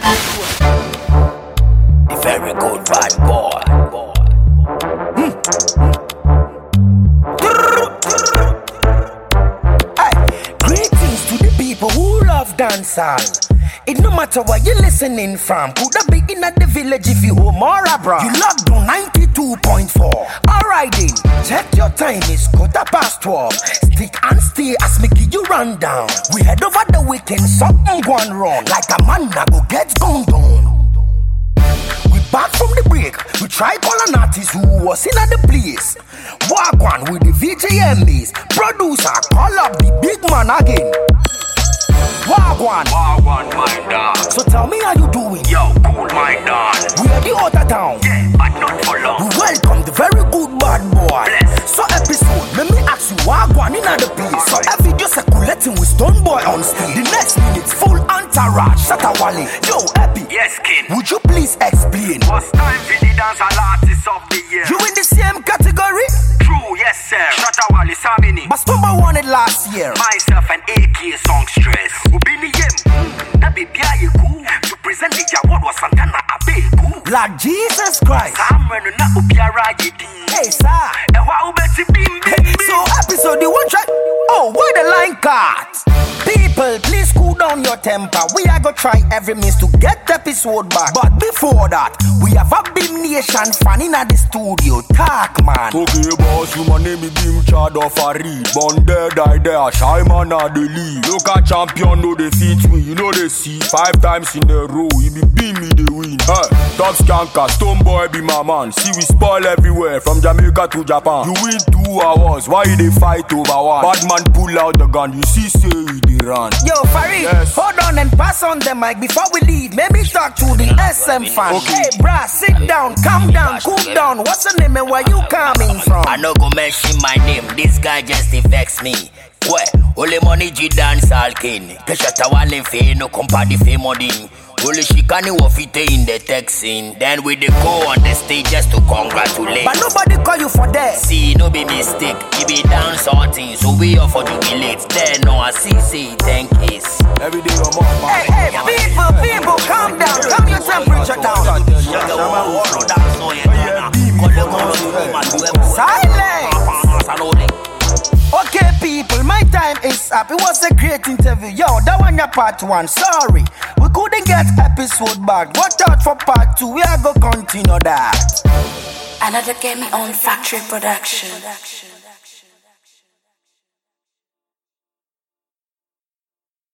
The very good bad boy. Hey, greetings to the people who love dancehall. It no matter where you listening from. Could have be in the village if you home or abroad. You logged on 92.4. Alright then, check your time, it's 12:15. Stick and stay as me give you rundown. We head over the weekend, something gone wrong. Like a man that go get gone down. We back from the break. We try call an artist who was in at the place. Walk on with the VJMBs. Producer, call up the big man again. Wagwan, my dog. so tell me how you doing? Yo, cool, my dog. We are the other town. Yeah, but not for long. We welcome the very good bad boy. Bless. So episode, let me ask you Wagwan in the place. So every video circulating with Stone Boy on stage. The next minute full entourage. Shatawale, yo Epi. Yes, kin. Would you please explain? What's time for the dancehall artist of the year? You in the same category? True, yes, sir. Shatawale Samini. But Stone Boy won it last year. Myself and AK Songstress. Ubini Yem. That baby, are you cool? To present the award was Santana Abeku. Like Jesus Christ. Cameron na Ubiara Yedi. Hey, sir. And why Ubeti Bim Bim So episode you won't try. Oh, why the line cut? People, please cool down your temper. We are gonna try every means to get the episode back. But before that, we have a Beam Nation fan in the studio. Talk, man. Okay, boss, you my name is Beam Chad of Farid. Born there, die there, shy man at the league. Local champion, no defeat we. You know they see 5 times in a row. He be Beam me, they win. Hey, top skanker, Stone Boy be my man. See we spoil everywhere, from Jamaica to Japan. You win 2 hours, why they fight over one? Bad man pull out the gun, you see say we dey run. Yo, Farid, Yes. hold on and pass on the mic before we leave. Maybe talk to the SM fan. Okay. Hey, brah, sit down, calm down, cool down. What's your name and where you coming from? I no go mention my name. This guy just vex me. Kwe, ole money G dance all kin. Kesha tawale fe no company fe modin. Ole shikani wafite in the tech scene. Then we dey go on the stage just to congratulate. But nobody call you for that. See, no be mistake. It be dance all things, so we offer to jubilate. Then no I see say 10 case. Every day I'm up, man. Hey, people, calm down. Calm your temperature down. Silence. Okay, people, my time is up. It was a great interview. Yo, that one your part 1. Sorry, we couldn't get episode back. Watch out for part 2. We are gonna continue that. Another Game On Factory production.